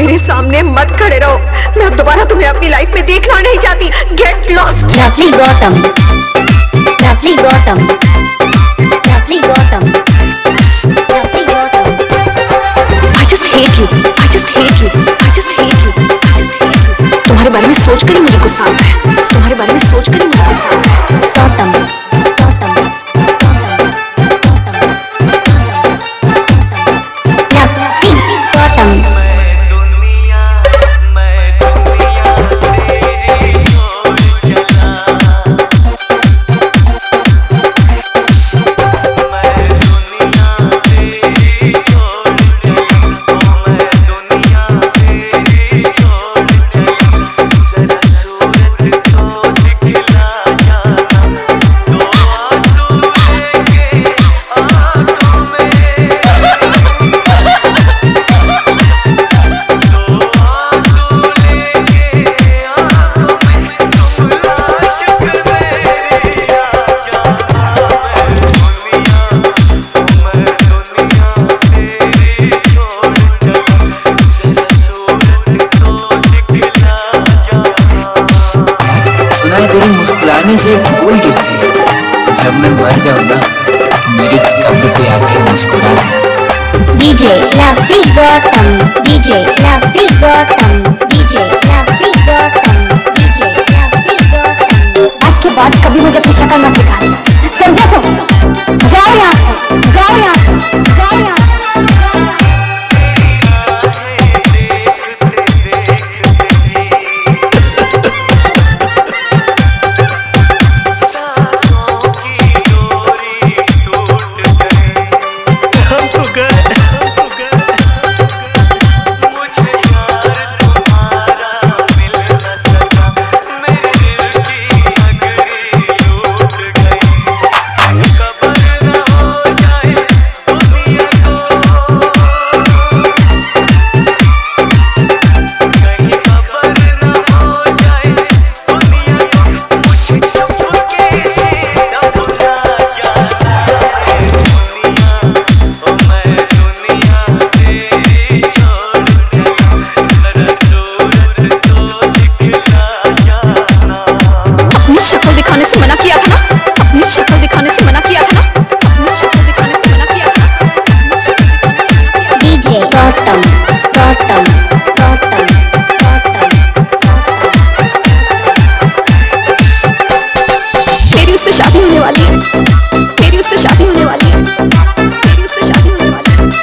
मेरे सामने मत खड़े रहो। मैं अब दोबारा तुम्हें अपनी लाइफ में देखना नहीं चाहती। Get lost. Lovely Gautam, lovely Gautam, lovely Gautam, lovely Gautam. I just hate you. I just hate you. I just hate you. I just hate you. तुम्हारे बारे में सोचकर ही मुझे गुस्सा आता है। तुम्हारे बारे में सोचकर ही मुझे गुस्सा आता है। गौतम, गौतम, तेरे मुस्कुराने से फूल गिरते हैं। जब मैं मर जाऊंगा तो मेरी कब्र पे आके मुस्कुरा दे। DJ lovely Gautam, DJ lovely Gautam, DJ lovely Gautam, DJ lovely Gautam. आज के बाद कभी मुझे अपनी शक्ल मत दिखाना, समझा तुम? जाओ यहाँ से, जाओ यहाँ से, जाओ यहाँ से। गौतम, गौतम, गौतम, गौतम। तेरी उससे शादी होने वाली है। तेरी उससे शादी होने वाली है। तेरी उससे शादी होने वाली है।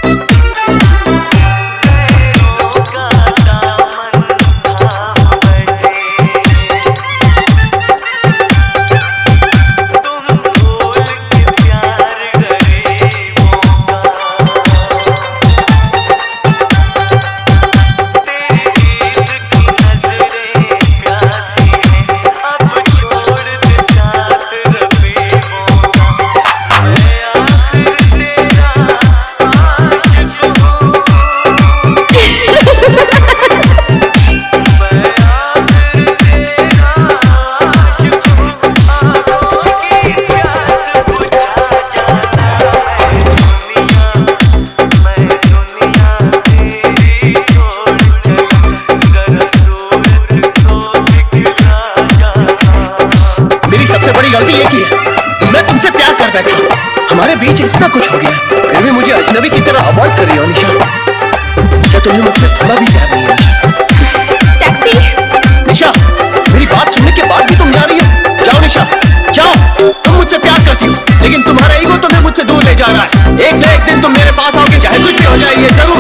गलती ये की है, मैं तुमसे प्यार कर बैठा, हमारे बीच इतना कुछ हो गया, फिर भी मुझे अजनबी की तरह अवॉइड कर रही हो निशा। क्या तुम्हें मुझसे थोड़ा भी प्यार नहीं है निशा? टैक्सी। निशा, मेरी बात सुनने के बाद भी तुम जा रही हो? जाओ निशा, जाओ। तुम मुझसे प्यार करती हो, लेकिन तुम्हारा ईगो तुम्हें मुझसे दूर ले जा रहा है। एक न एक दिन तुम मेरे पास आओगे, चाहे कुछ भी हो जाए, ये जरूर।